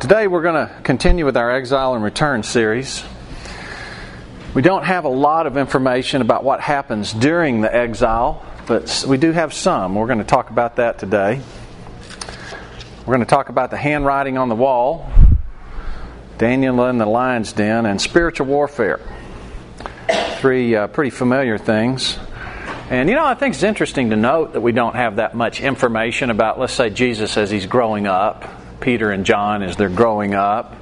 Today we're going to continue with our Exile and Return series. We don't have a lot of information about what happens during the exile, but we do have some. We're going to talk about that today. We're going to talk about the handwriting on the wall, Daniel in the lion's den, and spiritual warfare. Three pretty familiar things. And I think it's interesting to note that we don't have that much information about, let's say, Jesus as he's growing up, Peter and John as they're growing up,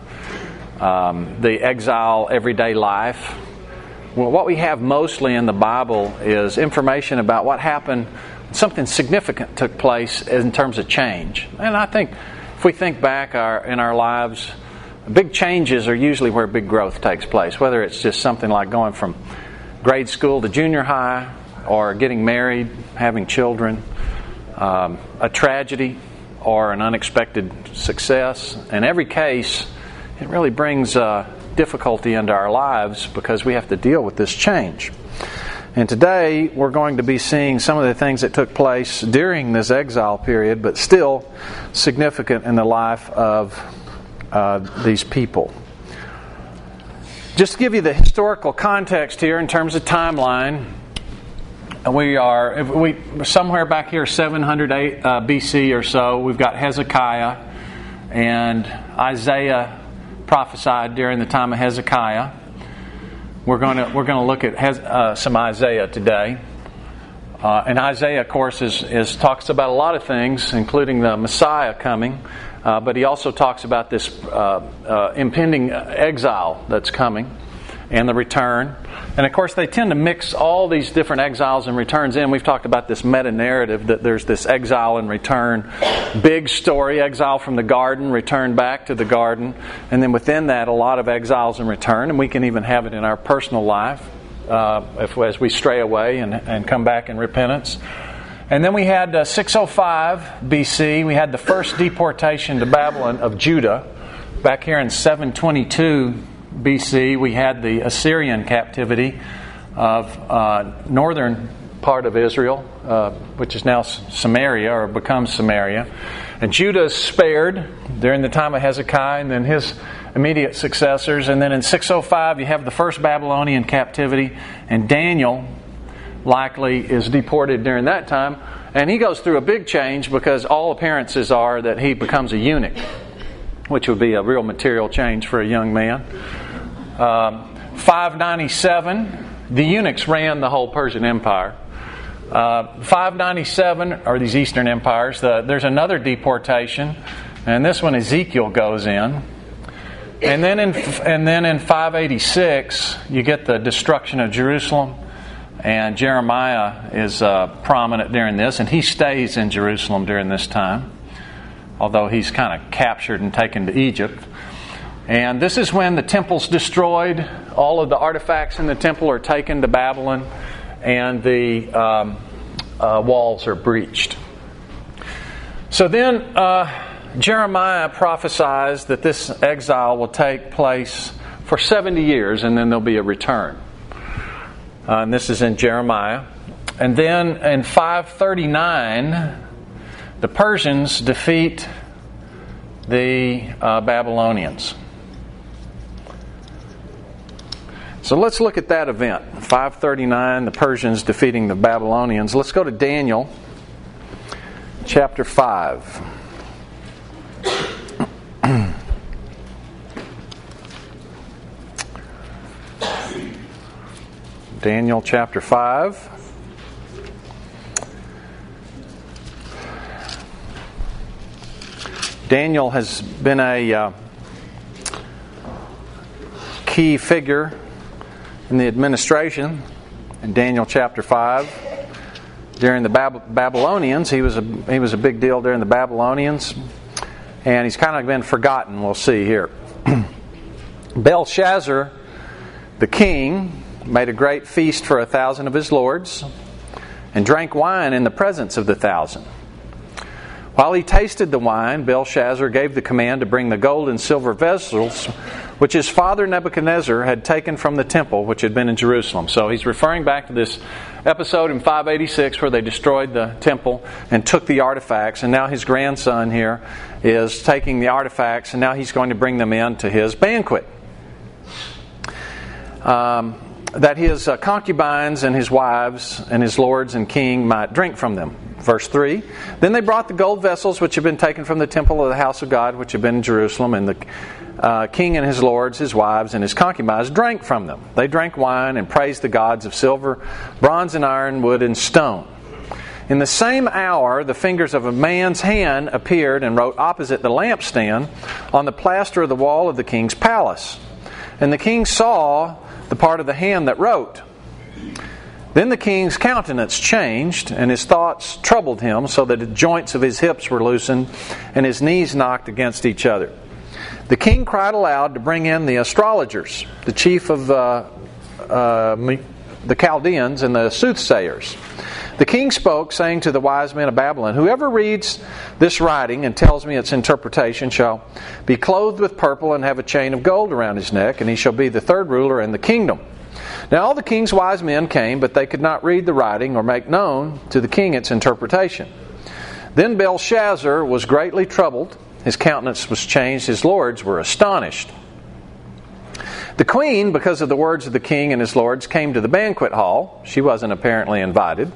the exile everyday life. Well, what we have mostly in the Bible is information about what happened, something significant took place in terms of change. And I think if we think back in our lives, big changes are usually where big growth takes place, whether it's just something like going from grade school to junior high, or getting married, having children, a tragedy, or an unexpected success. In every case, it really brings difficulty into our lives because we have to deal with this change. And today, we're going to be seeing some of the things that took place during this exile period, but still significant in the life of these people. Just to give you the historical context here in terms of timeline, we somewhere back here 708 BC or so. We've got Hezekiah, and Isaiah prophesied during the time of Hezekiah. We're going to look at some Isaiah today, and Isaiah, of course, talks about a lot of things, including the Messiah coming. But he also talks about this impending exile that's coming and the return. And of course, they tend to mix all these different exiles and returns in. We've talked about this meta-narrative that there's this exile and return, big story, exile from the garden, return back to the garden. And then within that, a lot of exiles and return. And we can even have it in our personal life as we stray away and come back in repentance. And then we had 605 BC, we had the first deportation to Babylon of Judah. Back here in 722 BC, we had the Assyrian captivity of northern part of Israel, which is now Samaria, or becomes Samaria. And Judah is spared during the time of Hezekiah and then his immediate successors. And then in 605, you have the first Babylonian captivity, and Daniel likely is deported during that time, and he goes through a big change because all appearances are that he becomes a eunuch, which would be a real material change for a young man. 597, the eunuchs ran the whole Persian Empire. 597 are these Eastern empires. There's another deportation, and this one Ezekiel goes in. And then in 586, you get the destruction of Jerusalem. And Jeremiah is prominent during this, and he stays in Jerusalem during this time, although he's kind of captured and taken to Egypt. And this is when the temple's destroyed, all of the artifacts in the temple are taken to Babylon, and the walls are breached. So then Jeremiah prophesies that this exile will take place for 70 years, and then there'll be a return. And this is in Jeremiah. And then in 539, the Persians defeat the Babylonians. So let's look at that event. 539, the Persians defeating the Babylonians. Let's go to Daniel chapter 5. Daniel chapter 5. Daniel has been a key figure in the administration in Daniel chapter 5. During the Babylonians, he was a big deal during the Babylonians, and he's kind of been forgotten, we'll see here. Belshazzar, the king, made a great feast for 1,000 of his lords, and drank wine in the presence of the 1,000. While he tasted the wine, Belshazzar gave the command to bring the gold and silver vessels which his father Nebuchadnezzar had taken from the temple which had been in Jerusalem. So he's referring back to this episode in 586 where they destroyed the temple and took the artifacts, and now his grandson here is taking the artifacts, and now he's going to bring them in to his banquet. That his concubines and his wives and his lords and king might drink from them. Verse 3, Then they brought the gold vessels which had been taken from the temple of the house of God, which had been in Jerusalem, and the king and his lords, his wives, and his concubines drank from them. They drank wine and praised the gods of silver, bronze and iron, wood and stone. In the same hour, the fingers of a man's hand appeared and wrote opposite the lampstand on the plaster of the wall of the king's palace. And the king saw the part of the hand that wrote. Then the king's countenance changed, and his thoughts troubled him, so that the joints of his hips were loosened, and his knees knocked against each other. The king cried aloud to bring in the astrologers, the chief of the Chaldeans, and the soothsayers. The king spoke, saying to the wise men of Babylon, Whoever reads this writing and tells me its interpretation shall be clothed with purple and have a chain of gold around his neck, and he shall be the third ruler in the kingdom. Now all the king's wise men came, but they could not read the writing or make known to the king its interpretation. Then Belshazzar was greatly troubled. His countenance was changed. His lords were astonished. The queen, because of the words of the king and his lords, came to the banquet hall. She wasn't apparently invited.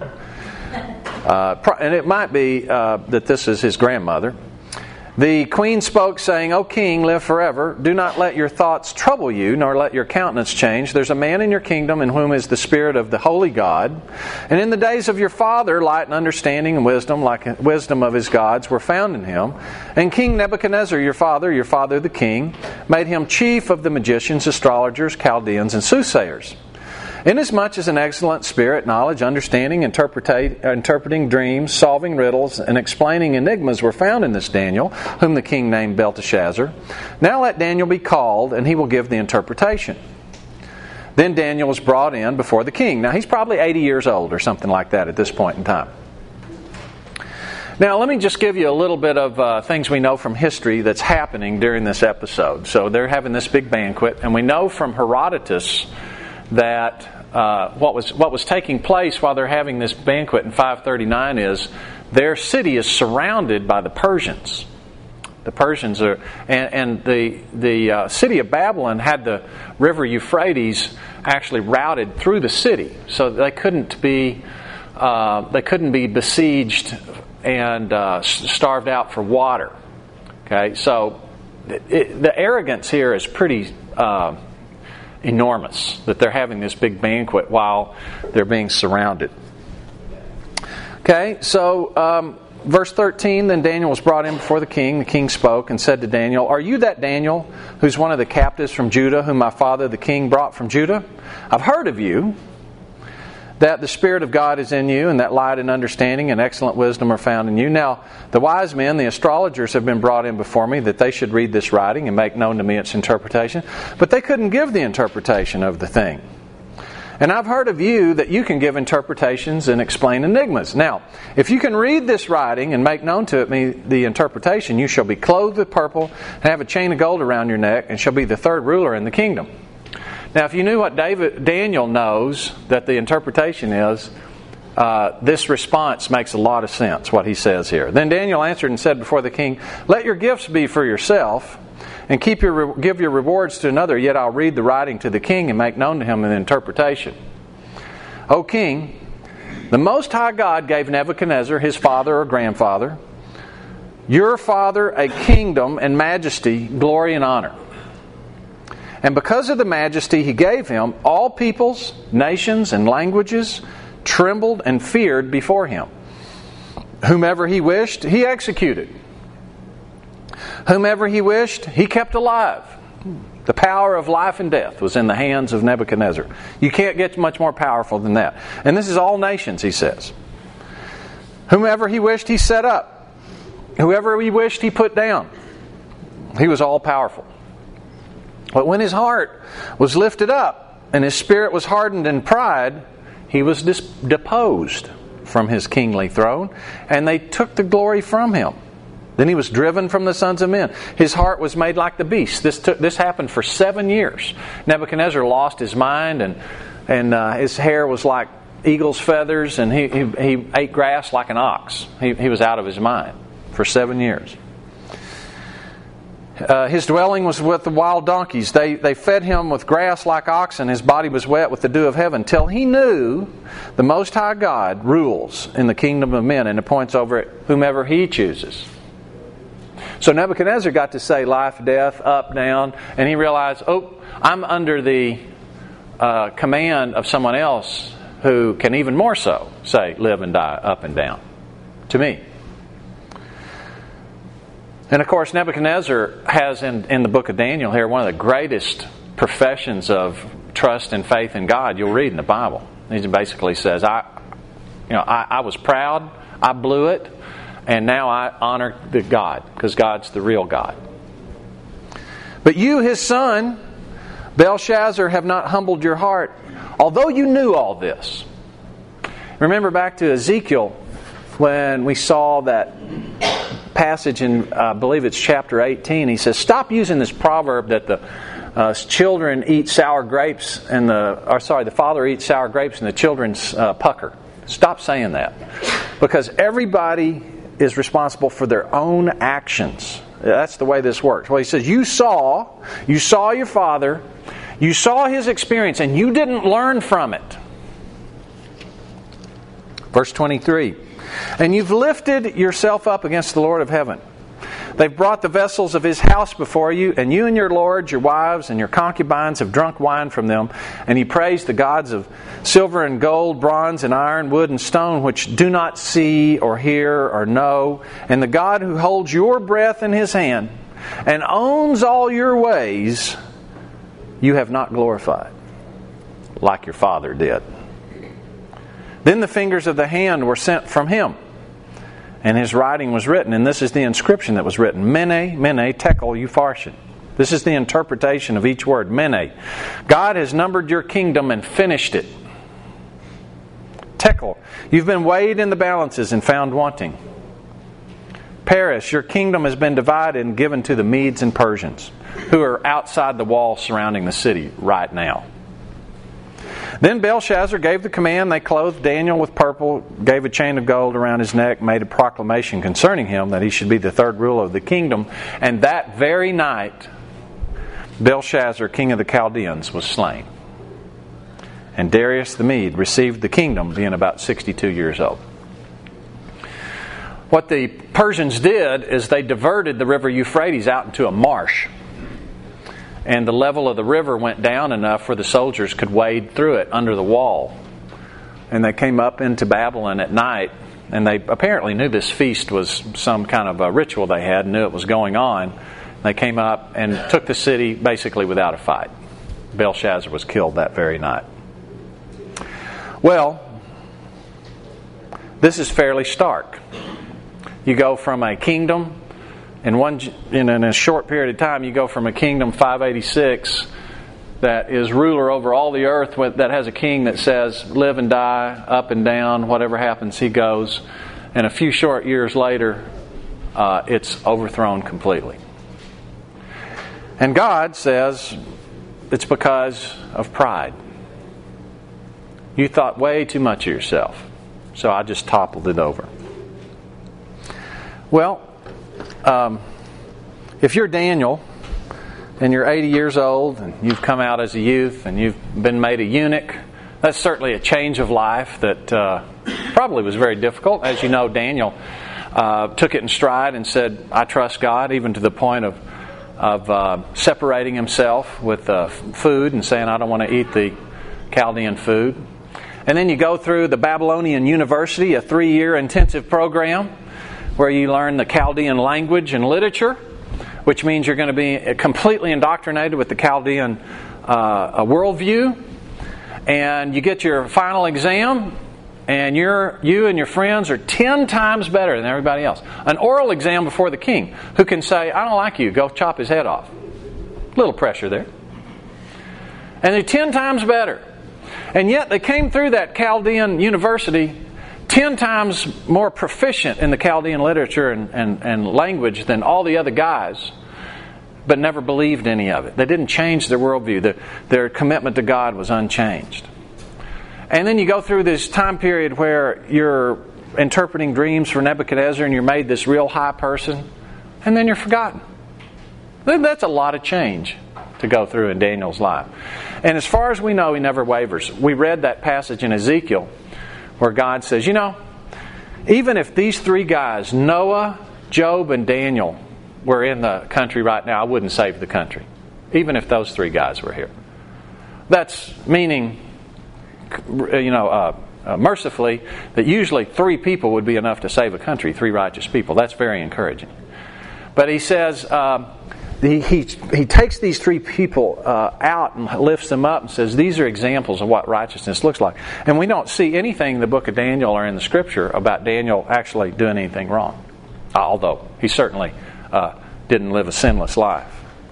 And it might be that this is his grandmother. The queen spoke, saying, O king, live forever. Do not let your thoughts trouble you, nor let your countenance change. There's a man in your kingdom in whom is the spirit of the holy God. And in the days of your father, light and understanding and wisdom, like wisdom of his gods, were found in him. And King Nebuchadnezzar, your father the king, made him chief of the magicians, astrologers, Chaldeans, and soothsayers. Inasmuch as an excellent spirit, knowledge, understanding, interpreting dreams, solving riddles, and explaining enigmas were found in this Daniel, whom the king named Belteshazzar. Now let Daniel be called, and he will give the interpretation. Then Daniel was brought in before the king. Now he's probably 80 years old or something like that at this point in time. Now let me just give you a little bit of things we know from history that's happening during this episode. So they're having this big banquet, and we know from Herodotus that what was taking place while they're having this banquet in 539 is their city is surrounded by the Persians. The Persians are, and the city of Babylon had the river Euphrates actually routed through the city, so they couldn't be besieged and starved out for water. Okay, so the arrogance here is pretty enormous, that they're having this big banquet while they're being surrounded. Okay, so verse 13, Then Daniel was brought in before the king. The king spoke and said to Daniel, Are you that Daniel who's one of the captives from Judah, whom my father the king brought from Judah? I've heard of you, that the Spirit of God is in you, and that light and understanding and excellent wisdom are found in you. Now, the wise men, the astrologers, have been brought in before me, that they should read this writing and make known to me its interpretation. But they couldn't give the interpretation of the thing. And I've heard of you that you can give interpretations and explain enigmas. Now, if you can read this writing and make known to me the interpretation, you shall be clothed with purple and have a chain of gold around your neck, and shall be the third ruler in the kingdom. Now, if you knew what Daniel knows that the interpretation is, this response makes a lot of sense, what he says here. Then Daniel answered and said before the king, Let your gifts be for yourself, and give your rewards to another, yet I'll read the writing to the king and make known to him an interpretation. O king, the Most High God gave Nebuchadnezzar, his father or grandfather, your father a kingdom and majesty, glory and honor. And because of the majesty he gave him, all peoples, nations, and languages trembled and feared before him. Whomever he wished, he executed. Whomever he wished, he kept alive. The power of life and death was in the hands of Nebuchadnezzar. You can't get much more powerful than that. And this is all nations, he says. Whomever he wished, he set up. Whoever he wished, he put down. He was all powerful. But when his heart was lifted up and his spirit was hardened in pride, he was deposed from his kingly throne, and they took the glory from him. Then he was driven from the sons of men. His heart was made like the beast. This happened for 7 years. Nebuchadnezzar lost his mind, and his hair was like eagle's feathers, and he ate grass like an ox. He was out of his mind for 7 years. His dwelling was with the wild donkeys. They fed him with grass like oxen. His body was wet with the dew of heaven, till he knew the Most High God rules in the kingdom of men and appoints over it whomever He chooses. So Nebuchadnezzar got to say life, death, up, down, and he realized, I'm under the command of someone else who can even more so say live and die, up and down, to me. And of course, Nebuchadnezzar has in the book of Daniel here one of the greatest professions of trust and faith in God you'll read in the Bible. He basically says, I was proud, I blew it, and now I honor the God, because God's the real God. But you, his son, Belshazzar, have not humbled your heart, although you knew all this. Remember back to Ezekiel when we saw that passage in, I believe it's chapter 18. He says, stop using this proverb that the children eat sour grapes and the father eats sour grapes and the children pucker. Stop saying that, because everybody is responsible for their own actions. That's the way this works. Well, he says, you saw your father, you saw his experience, and you didn't learn from it. Verse 23. And you've lifted yourself up against the Lord of heaven. They've brought the vessels of His house before you, and you and your lords, your wives, and your concubines have drunk wine from them. And you praise the gods of silver and gold, bronze and iron, wood and stone, which do not see or hear or know. And the God who holds your breath in His hand and owns all your ways, you have not glorified, like your father did. Then the fingers of the hand were sent from him, and his writing was written. And this is the inscription that was written. Mene, mene, tekel, upharsin. This is the interpretation of each word. Mene. God has numbered your kingdom and finished it. Tekel. You've been weighed in the balances and found wanting. Peres. Your kingdom has been divided and given to the Medes and Persians, who are outside the wall surrounding the city right now. Then Belshazzar gave the command. They clothed Daniel with purple, gave a chain of gold around his neck, made a proclamation concerning him that he should be the third ruler of the kingdom. And that very night, Belshazzar, king of the Chaldeans, was slain. And Darius the Mede received the kingdom, being about 62 years old. What the Persians did is they diverted the river Euphrates out into a marsh. And the level of the river went down enough where the soldiers could wade through it under the wall. And they came up into Babylon at night, and they apparently knew this feast was some kind of a ritual they had, knew it was going on. They came up and took the city basically without a fight. Belshazzar was killed that very night. Well, this is fairly stark. You go from a kingdom, in a short period of time, you go from a kingdom 586 that is ruler over all the earth, that has a king that says live and die, up and down, whatever happens he goes. And a few short years later, it's overthrown completely. And God says it's because of pride. You thought way too much of yourself, so I just toppled it over. Well, if you're Daniel and you're 80 years old and you've come out as a youth and you've been made a eunuch, that's certainly a change of life that probably was very difficult. As you know, Daniel took it in stride and said, I trust God, even to the point of separating himself with food and saying, I don't want to eat the Chaldean food. And then you go through the Babylonian University, a 3-year intensive program where you learn the Chaldean language and literature, which means you're going to be completely indoctrinated with the Chaldean worldview. And you get your final exam, and you and your friends are 10 times better than everybody else. An oral exam before the king, who can say, I don't like you, go chop his head off. Little pressure there. And they're 10 times better. And yet they came through that Chaldean university 10 times more proficient in the Chaldean literature and language than all the other guys, but never believed any of it. They didn't change their worldview. Their commitment to God was unchanged. And then you go through this time period where you're interpreting dreams for Nebuchadnezzar and you're made this real high person, and then you're forgotten. That's a lot of change to go through in Daniel's life. And as far as we know, he never wavers. We read that passage in Ezekiel where God says, you know, even if these three guys, Noah, Job, and Daniel, were in the country right now, I wouldn't save the country. Even if those three guys were here. That's meaning, mercifully, that usually 3 people would be enough to save a country, 3 righteous people. That's very encouraging. But he says, he takes these 3 people out and lifts them up and says, these are examples of what righteousness looks like. And we don't see anything in the book of Daniel or in the Scripture about Daniel actually doing anything wrong. Although he certainly didn't live a sinless life.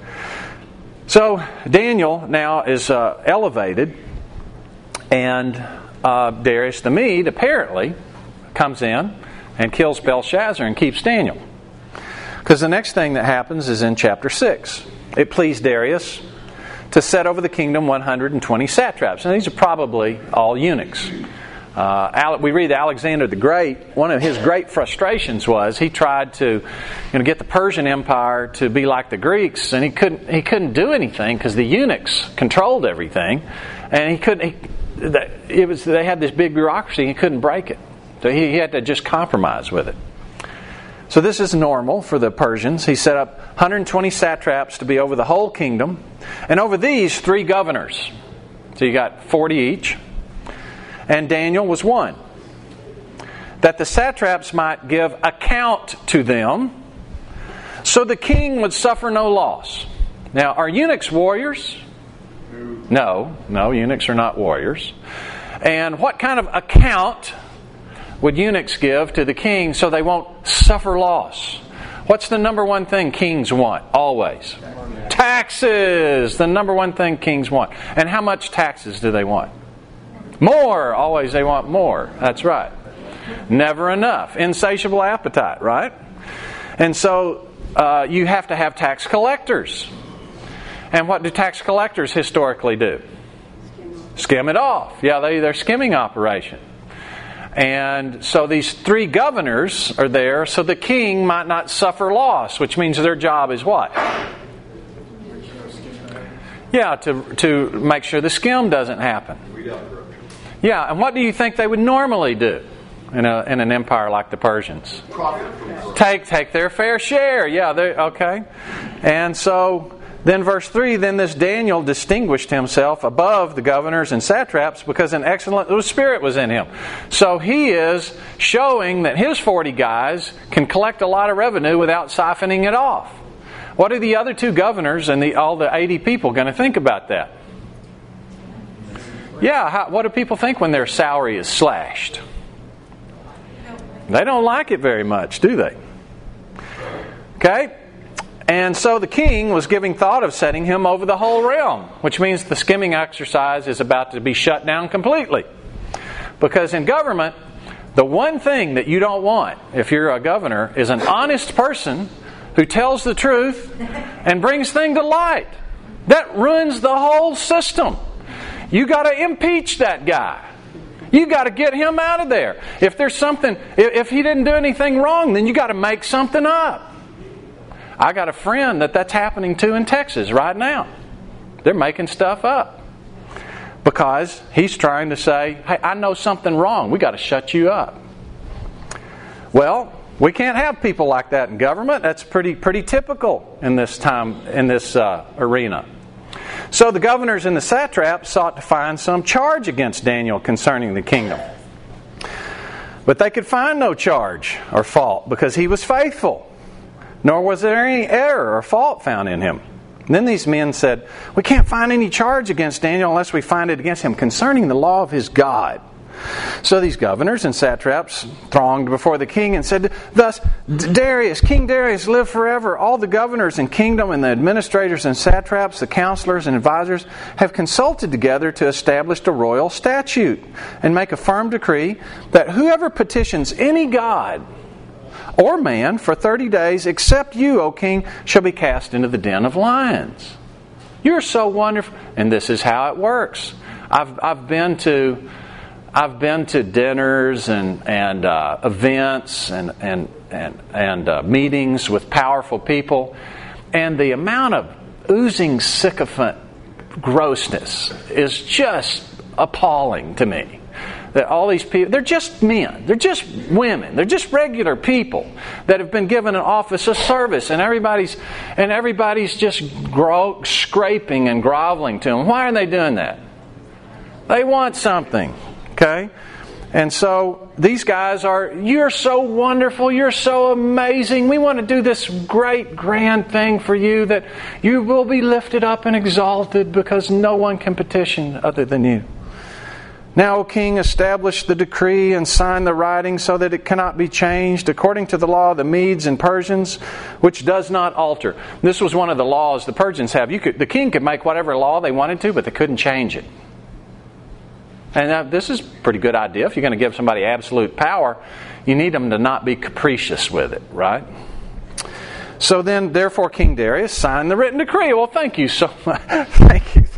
So Daniel now is elevated, and Darius the Mede apparently comes in and kills Belshazzar and keeps Daniel. Because the next thing that happens is in chapter 6. It pleased Darius to set over the kingdom 120 satraps. And these are probably all eunuchs. We read Alexander the Great. One of his great frustrations was he tried to get the Persian Empire to be like the Greeks, and he couldn't do anything because the eunuchs controlled everything, and they had this big bureaucracy and he couldn't break it. So he had to just compromise with it. So this is normal for the Persians. He set up 120 satraps to be over the whole kingdom, and over these 3 governors. So you got 40 each. And Daniel was one. That the satraps might give account to them, so the king would suffer no loss. Now, are eunuchs warriors? No, eunuchs are not warriors. And what kind of account would eunuchs give to the king so they won't suffer loss? What's the number one thing kings want? Always. Taxes! The number one thing kings want. And how much taxes do they want? More! Always they want more. That's right. Never enough. Insatiable appetite, right? And so you have to have tax collectors. And what do tax collectors historically do? Skim it off. Yeah, they're skimming operation. And so these 3 governors are there so the king might not suffer loss, which means their job is what? Yeah, to make sure the skim doesn't happen. Yeah, and what do you think they would normally do in an empire like the Persians? Take their fair share. Yeah, okay. And so then verse 3, then this Daniel distinguished himself above the governors and satraps because an excellent spirit was in him. So he is showing that his 40 guys can collect a lot of revenue without siphoning it off. What are the other 2 governors and all the 80 people going to think about that? Yeah, what do people think when their salary is slashed? They don't like it very much, do they? Okay? And so the king was giving thought of setting him over the whole realm, which means the skimming exercise is about to be shut down completely. Because in government, the one thing that you don't want, if you're a governor, is an honest person who tells the truth and brings things to light. That ruins the whole system. You got to impeach that guy. You got to get him out of there. If there's something, if he didn't do anything wrong, then you got to make something up. I got a friend that's happening to in Texas right now. They're making stuff up. Because he's trying to say, hey, I know something wrong. We got to shut you up. Well, we can't have people like that in government. That's pretty typical in this time, in this arena. So the governors and the satraps sought to find some charge against Daniel concerning the kingdom. But they could find no charge or fault because he was faithful. Nor was there any error or fault found in him. And then these men said, we can't find any charge against Daniel unless we find it against him concerning the law of his God. So these governors and satraps thronged before the king and said, "Thus, Darius, King Darius, live forever. All the governors and kingdom and the administrators and satraps, the counselors and advisors, have consulted together to establish a royal statute and make a firm decree that whoever petitions any god or man for 30 days, except you, O king, shall be cast into the den of lions." You're so wonderful. And this is how it works. I've been to dinners and events and meetings with powerful people, and the amount of oozing sycophant grossness is just appalling to me. That all these people, they're just men, they're just women, they're just regular people that have been given an office of service, and everybody's just scraping and groveling to them. Why are they doing that? They want something, okay? And so these guys you're so wonderful, you're so amazing, we want to do this great grand thing for you that you will be lifted up and exalted because no one can petition other than you. Now, O king, establish the decree and sign the writing so that it cannot be changed according to the law of the Medes and Persians, which does not alter. This was one of the laws the Persians have. The king could make whatever law they wanted to, but they couldn't change it. And this is a pretty good idea. If you're going to give somebody absolute power, you need them to not be capricious with it, right? So then, therefore, King Darius signed the written decree. Well, thank you so much. Thank you.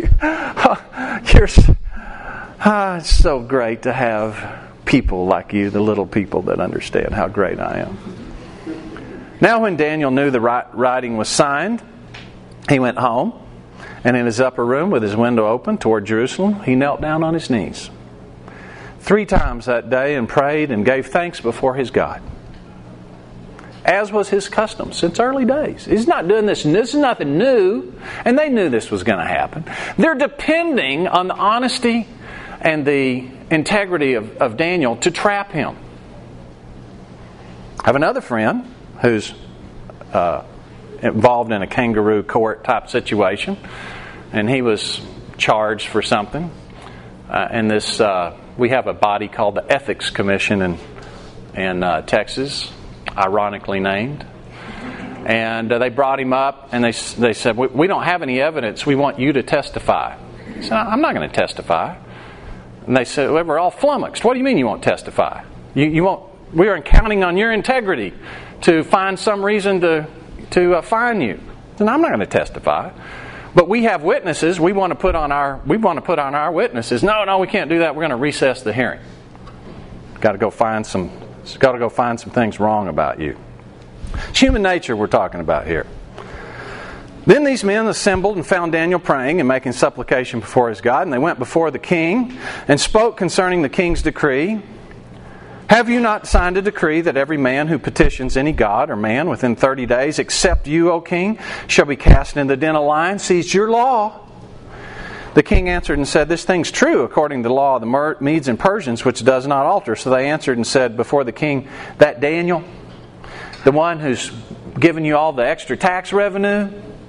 It's so great to have people like you, the little people that understand how great I am. Now when Daniel knew the writing was signed, he went home, and in his upper room with his window open toward Jerusalem, he knelt down on his knees 3 times that day and prayed and gave thanks before his God, as was his custom since early days. He's not doing this. This is nothing new, and they knew this was going to happen. They're depending on the honesty and the integrity of Daniel to trap him. I have another friend who's involved in a kangaroo court type situation, and he was charged for something. And this we have a body called the Ethics Commission in Texas, ironically named. And they brought him up, and they said, "We don't have any evidence. We want you to testify." He said, "I'm not going to testify." And they said, "Well, we're all flummoxed. What do you mean you won't testify? You won't? We are counting on your integrity to find some reason to fine you." And I'm not going to testify, but we have witnesses. We want to put on our witnesses. No, we can't do that. We're going to recess the hearing. Got to go find some things wrong about you. It's human nature we're talking about here. Then these men assembled and found Daniel praying and making supplication before his God. And they went before the king and spoke concerning the king's decree. "Have you not signed a decree that every man who petitions any god or man within 30 days, except you, O king, shall be cast into the den of lions? See, it's your law." The king answered and said, "This thing's true according to the law of the Medes and Persians, which does not alter." So they answered and said before the king, "That Daniel, the one who's given you all the extra tax revenue,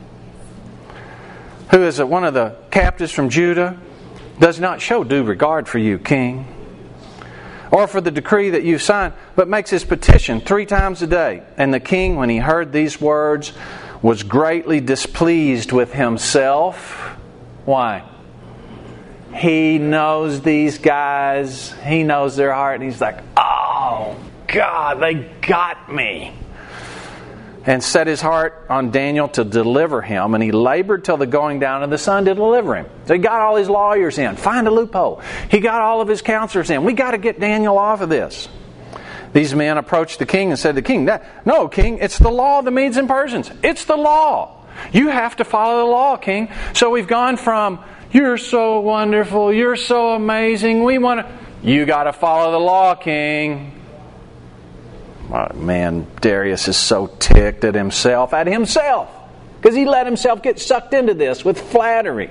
who is one of the captives from Judah, does not show due regard for you, king, or for the decree that you signed, but makes his petition 3 times a day." And the king, when he heard these words, was greatly displeased with himself. Why? He knows these guys. He knows their heart. And he's like, "Oh, God, they got me." And set his heart on Daniel to deliver him. And he labored till the going down of the sun to deliver him. So he got all his lawyers in. Find a loophole. He got all of his counselors in. We got to get Daniel off of this. These men approached the king and said to the king, "No, king, it's the law of the Medes and Persians. It's the law. You have to follow the law, king." So we've gone from, "You're so wonderful, you're so amazing, you got to follow the law, king." Oh, man, Darius is so ticked at himself, because he let himself get sucked into this with flattery.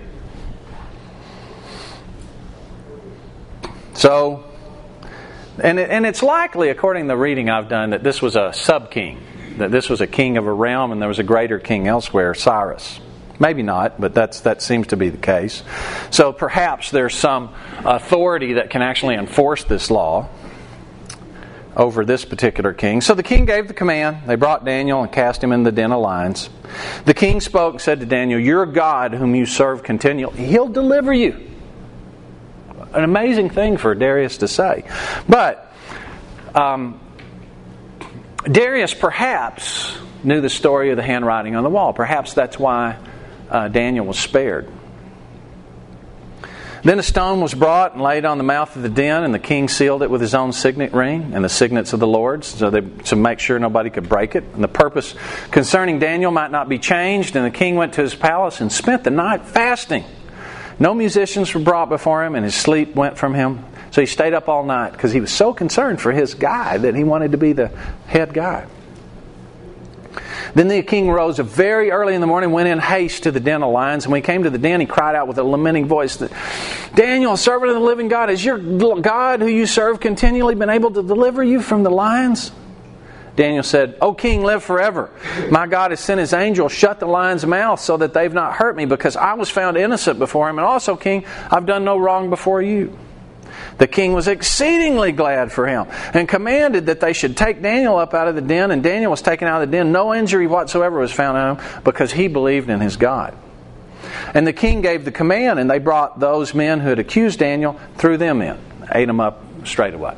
So, and it's likely, according to the reading I've done, that this was a sub-king, that this was a king of a realm and there was a greater king elsewhere, Cyrus. Maybe not, but that seems to be the case. So perhaps there's some authority that can actually enforce this law over this particular king. So the king gave the command. They brought Daniel and cast him in the den of lions. The king spoke and said to Daniel, "Your God, whom you serve continually, He'll deliver you." An amazing thing for Darius to say. But Darius perhaps knew the story of the handwriting on the wall. Perhaps that's why Daniel was spared. Then a stone was brought and laid on the mouth of the den, and the king sealed it with his own signet ring and the signets of the Lord's, to make sure nobody could break it. And the purpose concerning Daniel might not be changed. And the king went to his palace and spent the night fasting. No musicians were brought before him, and his sleep went from him. So he stayed up all night because he was so concerned for his guy that he wanted to be the head guy. Then the king rose very early in the morning, went in haste to the den of lions. And when he came to the den, he cried out with a lamenting voice, "Daniel, servant of the living God, has your God who you serve continually been able to deliver you from the lions?" Daniel said, "O king, live forever. My God has sent his angel, shut the lions' mouth so that they've not hurt me, because I was found innocent before him. And also, king, I've done no wrong before you." The king was exceedingly glad for him and commanded that they should take Daniel up out of the den. And Daniel was taken out of the den. No injury whatsoever was found on him, because he believed in his God. And the king gave the command, and they brought those men who had accused Daniel, threw them in, ate them up straight away.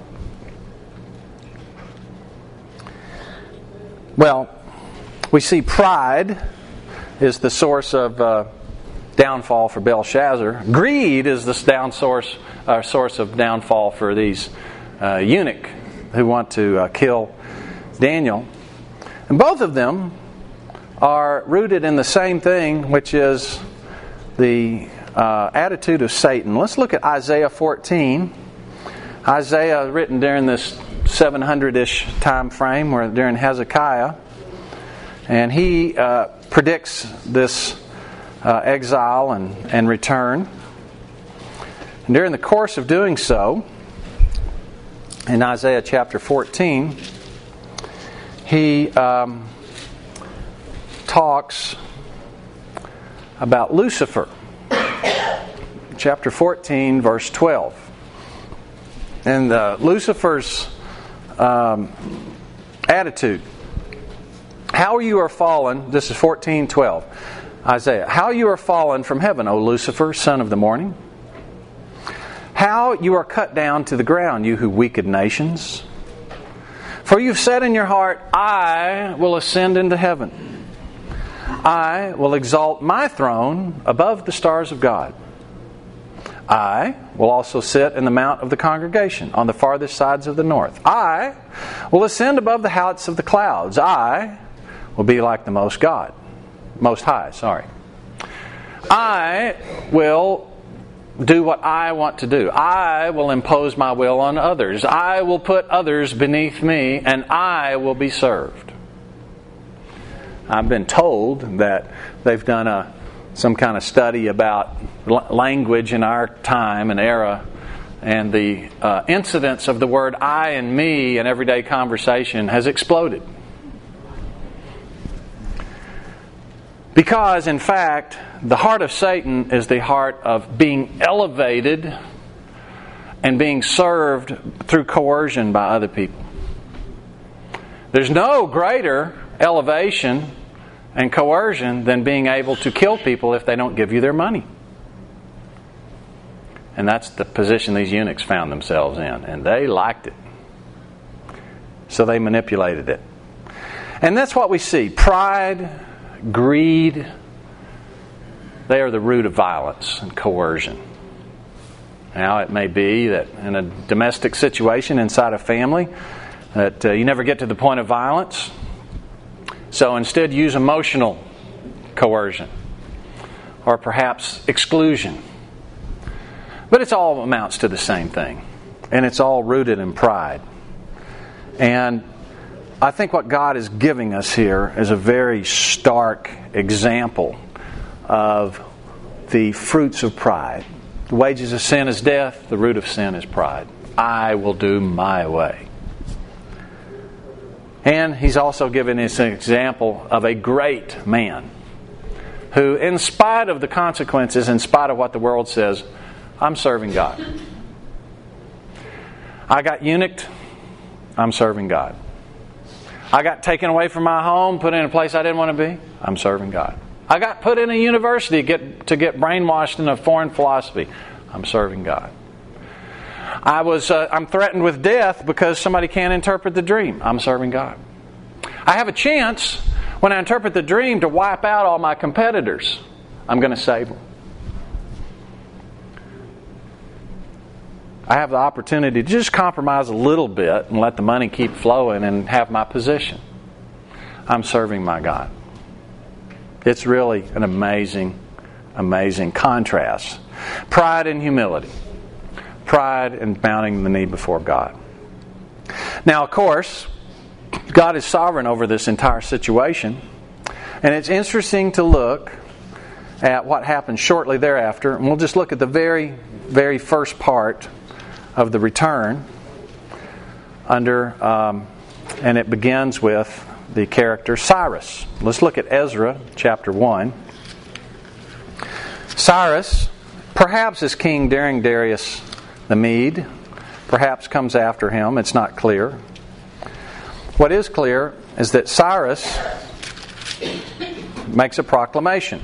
Well, we see pride is the source of downfall for Belshazzar. Greed is the source of downfall for these eunuch who want to kill Daniel. And both of them are rooted in the same thing, which is the attitude of Satan. Let's look at Isaiah 14. Isaiah, written during this 700-ish time frame, or during Hezekiah, and he predicts this exile and return. And during the course of doing so, in Isaiah chapter 14, he talks about Lucifer. Chapter 14, verse 12. And Lucifer's attitude. "How you are fallen," this is 14:12. Isaiah, "How you are fallen from heaven, O Lucifer, son of the morning. How you are cut down to the ground, you who weaken nations. For you've said in your heart, I will ascend into heaven. I will exalt my throne above the stars of God. I will also sit in the mount of the congregation on the farthest sides of the north. I will ascend above the heights of the clouds. I will be like the Most High. I will do what I want to do. I will impose my will on others. I will put others beneath me, and I will be served." I've been told that they've done some kind of study about language in our time and era, and the incidence of the word I and me in everyday conversation has exploded. Because, in fact, the heart of Satan is the heart of being elevated and being served through coercion by other people. There's no greater elevation and coercion than being able to kill people if they don't give you their money. And that's the position these eunuchs found themselves in. And they liked it. So they manipulated it. And that's what we see. Pride, greed, they are the root of violence and coercion. Now, it may be that in a domestic situation inside a family that you never get to the point of violence. So instead use emotional coercion or perhaps exclusion. But it all amounts to the same thing. And it's all rooted in pride. And I think what God is giving us here is a very stark example of the fruits of pride. The wages of sin is death. The root of sin is pride. I will do my way. And he's also given us an example of a great man who, in spite of the consequences, in spite of what the world says, I'm serving God. I got eunuched, I'm serving God. I got taken away from my home, put in a place I didn't want to be, I'm serving God. I got put in a university to get brainwashed in a foreign philosophy, I'm serving God. I'm threatened with death because somebody can't interpret the dream, I'm serving God. I have a chance, when I interpret the dream, to wipe out all my competitors, I'm going to save them. I have the opportunity to just compromise a little bit and let the money keep flowing and have my position. I'm serving my God. It's really an amazing, amazing contrast. Pride and humility. Pride and bowing the knee before God. Now, of course, God is sovereign over this entire situation. And it's interesting to look at what happens shortly thereafter. And we'll just look at the very, very first part of the return and it begins with the character Cyrus. Let's look at Ezra chapter 1. Cyrus, perhaps is king during Darius the Mede, perhaps comes after him. It's not clear. What is clear is that Cyrus makes a proclamation.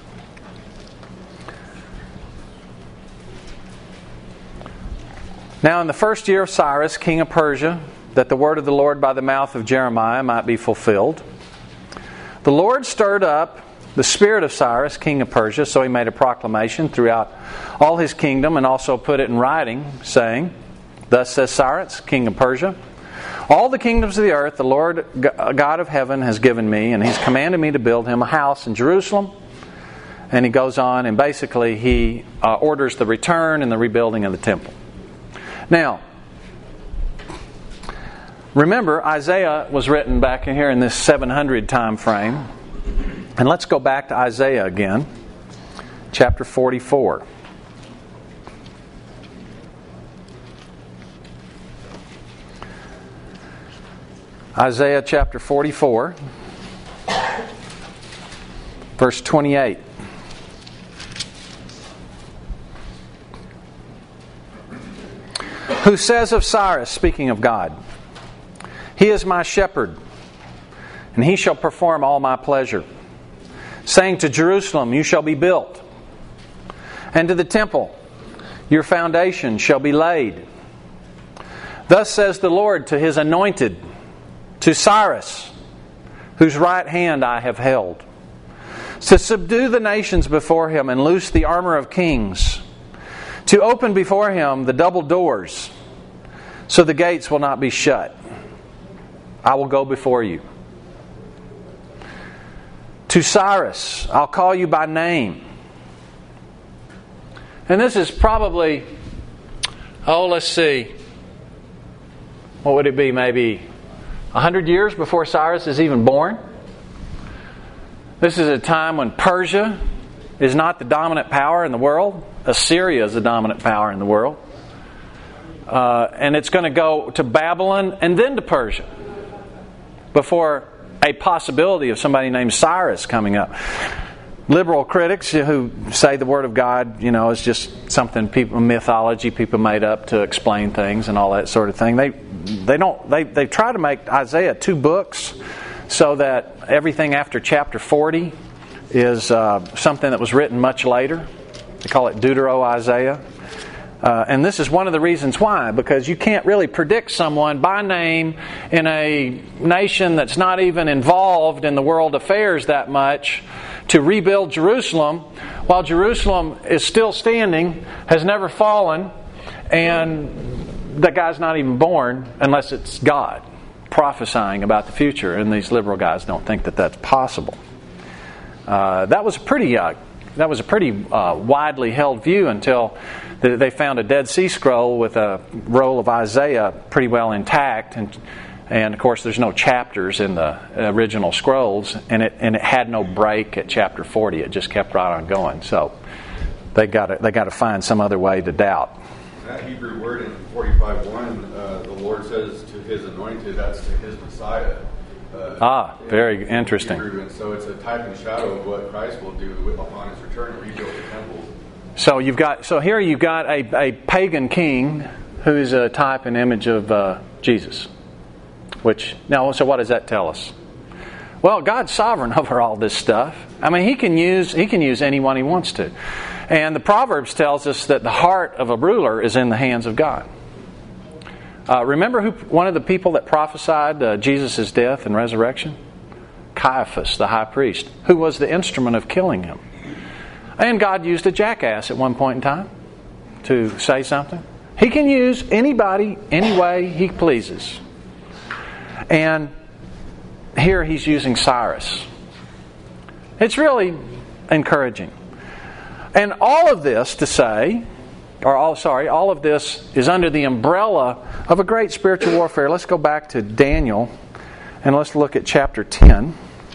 Now, in the first year of Cyrus, king of Persia, that the word of the Lord by the mouth of Jeremiah might be fulfilled, the Lord stirred up the spirit of Cyrus, king of Persia, so he made a proclamation throughout all his kingdom and also put it in writing, saying, Thus says Cyrus, king of Persia, all the kingdoms of the earth the Lord God of heaven has given me, and He's commanded me to build Him a house in Jerusalem. And he goes on, and basically he orders the return and the rebuilding of the temple. Now, remember, Isaiah was written back in here in this 700 time frame. And let's go back to Isaiah again, chapter 44. Isaiah chapter 44, verse 28. Who says of Cyrus, speaking of God, He is my shepherd, and He shall perform all my pleasure. Saying to Jerusalem, You shall be built, and to the temple, Your foundation shall be laid. Thus says the Lord to His anointed, to Cyrus, whose right hand I have held, to subdue the nations before him and loose the armor of kings, to open before him the double doors, so the gates will not be shut. I will go before you. To Cyrus, I'll call you by name. And this is probably, let's see, what would it be, maybe 100 years before Cyrus is even born? This is a time when Persia is not the dominant power in the world. Assyria is the dominant power in the world. And it's going to go to Babylon and then to Persia before a possibility of somebody named Cyrus coming up. Liberal critics who say the Word of God, is just something mythology people made up to explain things and all that sort of thing. They try to make Isaiah 2 books so that everything after chapter 40 is something that was written much later. They call it Deutero-Isaiah. And this is one of the reasons why, because you can't really predict someone by name in a nation that's not even involved in the world affairs that much to rebuild Jerusalem while Jerusalem is still standing, has never fallen, and that guy's not even born unless it's God prophesying about the future, and these liberal guys don't think that that's possible. That was a pretty widely held view until they found a Dead Sea Scroll with a roll of Isaiah pretty well intact, and of course there's no chapters in the original scrolls, and it had no break at chapter 40. It just kept right on going. So they got to find some other way to doubt. That Hebrew word in 45:1, the Lord says to His anointed, that's to His Messiah. Very interesting. Hebrew, and so it's a type and shadow of what Christ will do upon His return to rebuild the temple. So here you've got a pagan king who is a type and image of Jesus. So what does that tell us? Well, God's sovereign over all this stuff. I mean, He can use anyone He wants to. And the Proverbs tells us that the heart of a ruler is in the hands of God. Remember one of the people that prophesied Jesus' death and resurrection? Caiaphas, the high priest, who was the instrument of killing Him. And God used a jackass at one point in time to say something. He can use anybody, any way He pleases. And here He's using Cyrus. It's really encouraging. And all of this to say, all of this is under the umbrella of a great spiritual warfare. Let's go back to Daniel and let's look at chapter 10.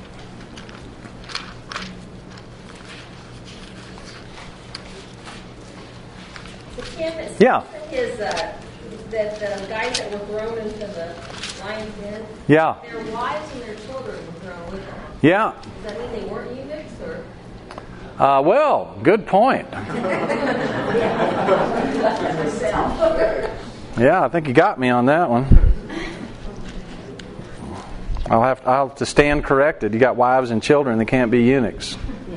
Yeah. That the guys that were thrown into the lion's den, yeah, their wives and their children were thrown with them. Yeah. Does that mean they weren't eunuchs, or? Well, good point. Yeah, I think you got me on that one. I'll have to stand corrected. You got wives and children, they can't be eunuchs.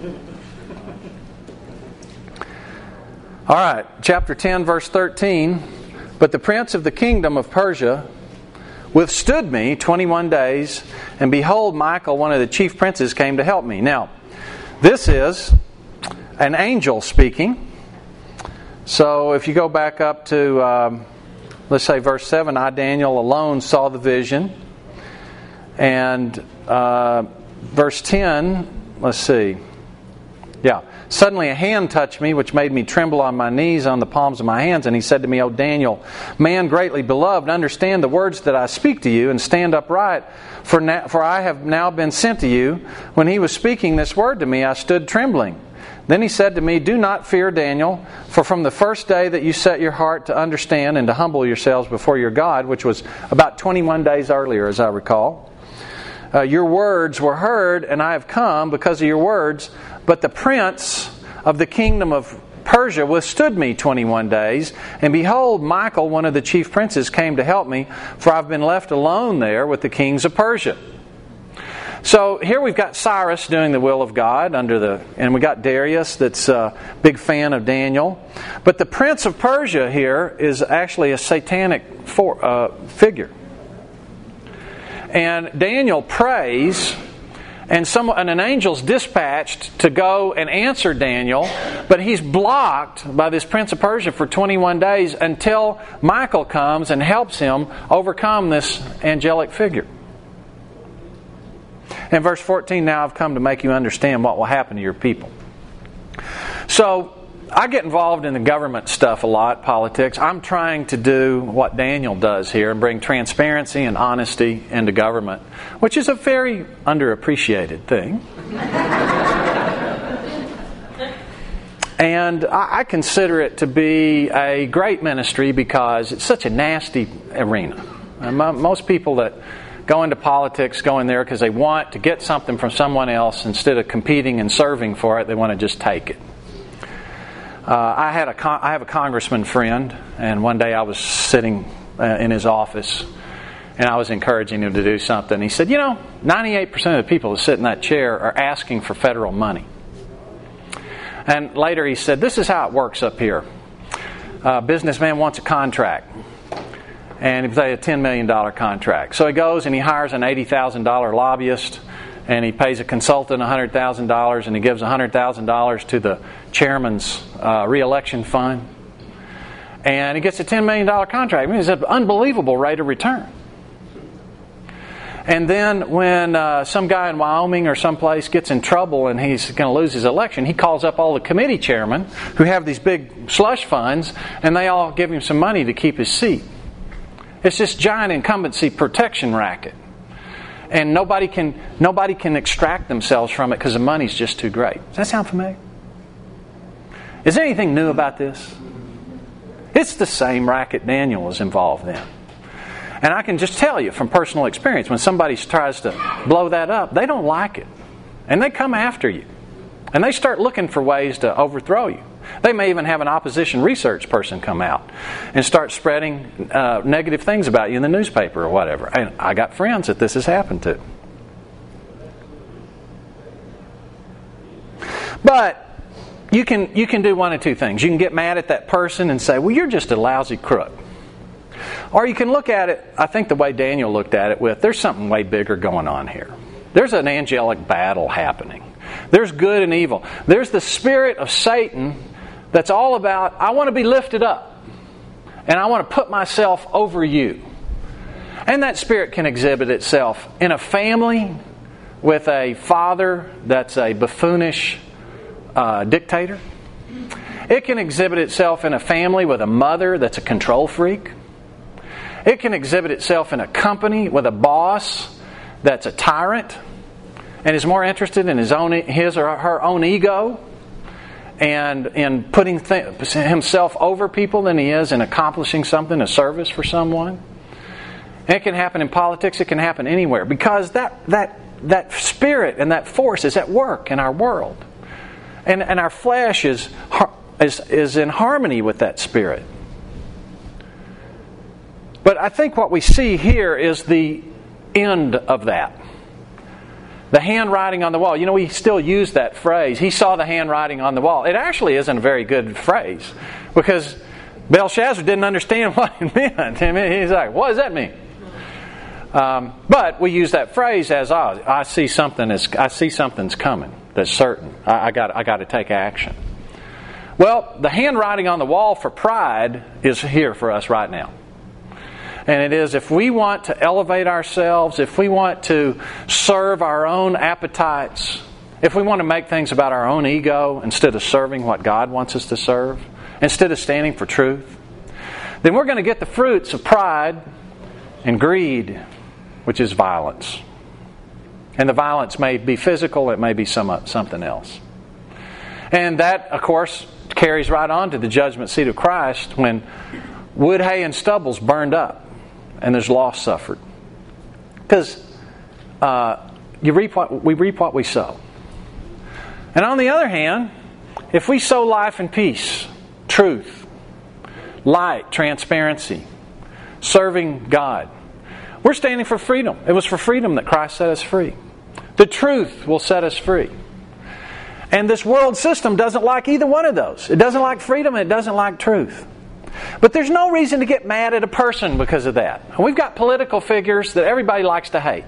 All right, chapter 10, verse 13. But the prince of the kingdom of Persia withstood me 21 days, and behold, Michael, one of the chief princes, came to help me. Now, this is an angel speaking. So if you go back up to, let's say, verse 7, I, Daniel, alone saw the vision. And verse 10, let's see. Yeah. Suddenly a hand touched me, which made me tremble on my knees on the palms of my hands. And he said to me, O Daniel, man greatly beloved, understand the words that I speak to you and stand upright, for I have now been sent to you. When he was speaking this word to me, I stood trembling. Then he said to me, do not fear, Daniel, for from the first day that you set your heart to understand and to humble yourselves before your God, which was about 21 days earlier, as I recall, your words were heard, and I have come because of your words. But the prince of the kingdom of Persia withstood me 21 days. And behold, Michael, one of the chief princes, came to help me, for I've been left alone there with the kings of Persia. So here we've got Cyrus doing the will of God and we got Darius that's a big fan of Daniel. But the prince of Persia here is actually a satanic figure. And Daniel prays, and an angel's dispatched to go and answer Daniel, but he's blocked by this prince of Persia for 21 days until Michael comes and helps him overcome this angelic figure. In verse 14, now I've come to make you understand what will happen to your people. So, I get involved in the government stuff a lot, politics. I'm trying to do what Daniel does here and bring transparency and honesty into government, which is a very underappreciated thing. And I consider it to be a great ministry because it's such a nasty arena. And most people that go into politics go in there because they want to get something from someone else instead of competing and serving for it. They want to just take it. I have a congressman friend, and one day I was sitting in his office, and I was encouraging him to do something. He said, 98% of the people who sit in that chair are asking for federal money. And later he said, this is how it works up here. A businessman wants a contract, and he's a $10 million contract. So he goes and he hires an $80,000 lobbyist, and he pays a consultant $100,000, and he gives $100,000 to the chairman's re-election fund. And he gets a $10 million contract. I mean, it's an unbelievable rate of return. And then when some guy in Wyoming or someplace gets in trouble and he's going to lose his election, he calls up all the committee chairmen who have these big slush funds, and they all give him some money to keep his seat. It's this giant incumbency protection racket. And nobody can extract themselves from it because the money's just too great. Does that sound familiar? Is there anything new about this? It's the same racket Daniel was involved in. And I can just tell you from personal experience, when somebody tries to blow that up, they don't like it. And they come after you. And they start looking for ways to overthrow you. They may even have an opposition research person come out and start spreading negative things about you in the newspaper or whatever. And I got friends that this has happened to. But you can do one of two things. You can get mad at that person and say, well, you're just a lousy crook. Or you can look at it, I think the way Daniel looked at it with, there's something way bigger going on here. There's an angelic battle happening. There's good and evil. There's the spirit of Satan that's all about, I want to be lifted up. And I want to put myself over you. And that spirit can exhibit itself in a family with a father that's a buffoonish dictator. It can exhibit itself in a family with a mother that's a control freak. It can exhibit itself in a company with a boss that's a tyrant and is more interested in his or her own ego and in putting himself over people than he is in accomplishing something, a service for someone. And it can happen in politics. It can happen anywhere because that spirit and that force is at work in our world. And our flesh is in harmony with that spirit. But I think what we see here is the end of that. The handwriting on the wall. You know, we still use that phrase. He saw the handwriting on the wall. It actually isn't a very good phrase because Belshazzar didn't understand what it meant. I mean, he's like, what does that mean? But we use that phrase as, I see something's coming. That's certain. I got to take action. Well, the handwriting on the wall for pride is here for us right now. And it is if we want to elevate ourselves, if we want to serve our own appetites, if we want to make things about our own ego instead of serving what God wants us to serve, instead of standing for truth, then we're going to get the fruits of pride and greed, which is violence. And the violence may be physical, it may be something else. And that, of course, carries right on to the judgment seat of Christ when wood, hay, and stubble's burned up and there's loss suffered. Because we reap what we sow. And on the other hand, if we sow life and peace, truth, light, transparency, serving God, we're standing for freedom. It was for freedom that Christ set us free. The truth will set us free. And this world system doesn't like either one of those. It doesn't like freedom and it doesn't like truth. But there's no reason to get mad at a person because of that. And we've got political figures that everybody likes to hate.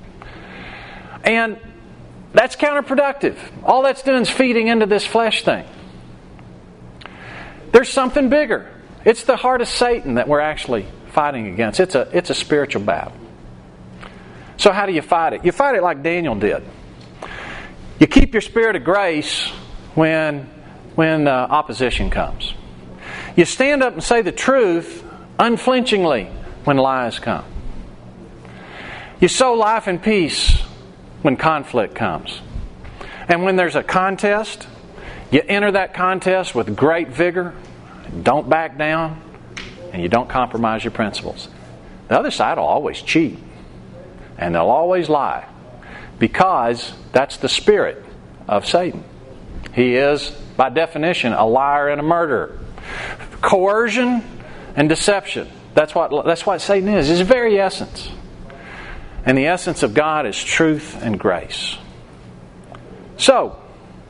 And that's counterproductive. All that's doing is feeding into this flesh thing. There's something bigger. It's the heart of Satan that we're actually fighting against. It's a spiritual battle. So how do you fight it? You fight it like Daniel did. You keep your spirit of grace when opposition comes. You stand up and say the truth unflinchingly when lies come. You sow life and peace when conflict comes. And when there's a contest, you enter that contest with great vigor. Don't back down. And you don't compromise your principles. The other side will always cheat. And they'll always lie. Because that's the spirit of Satan. He is, by definition, a liar and a murderer. Coercion and deception. That's what Satan is. His very essence. And the essence of God is truth and grace. So,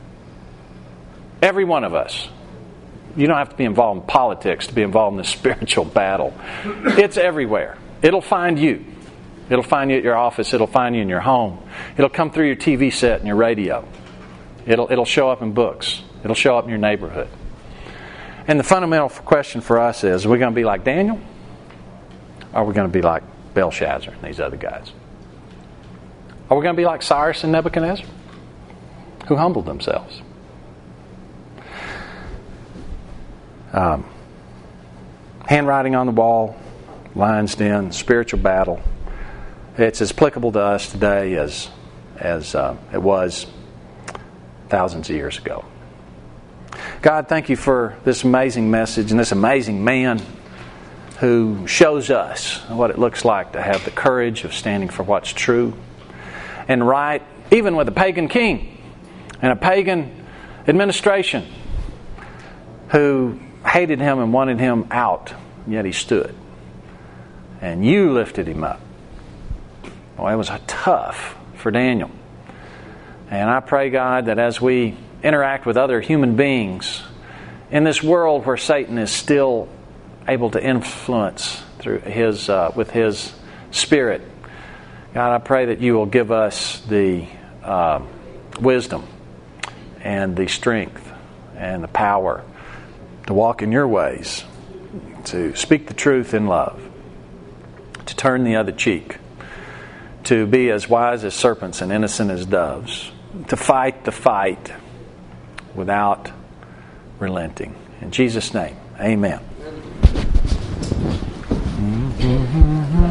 every one of us, you don't have to be involved in politics to be involved in this spiritual battle. It's everywhere. It'll find you. It'll find you at your office. It'll find you in your home. It'll come through your TV set and your radio. It'll show up in books. It'll show up in your neighborhood. And the fundamental question for us is, are we going to be like Daniel? Or are we going to be like Belshazzar and these other guys? Are we going to be like Cyrus and Nebuchadnezzar, who humbled themselves? Handwriting on the wall, lion's den, spiritual battle. It's as applicable to us today as it was thousands of years ago. God, thank you for this amazing message and this amazing man who shows us what it looks like to have the courage of standing for what's true and right, even with a pagan king and a pagan administration who hated him and wanted him out, yet he stood. And you lifted him up. Well, it was tough for Daniel. And I pray, God, that as we interact with other human beings in this world where Satan is still able to influence through with his spirit, God, I pray that you will give us the wisdom and the strength and the power to walk in your ways, to speak the truth in love, to turn the other cheek, to be as wise as serpents and innocent as doves, to fight the fight without relenting. In Jesus' name, amen.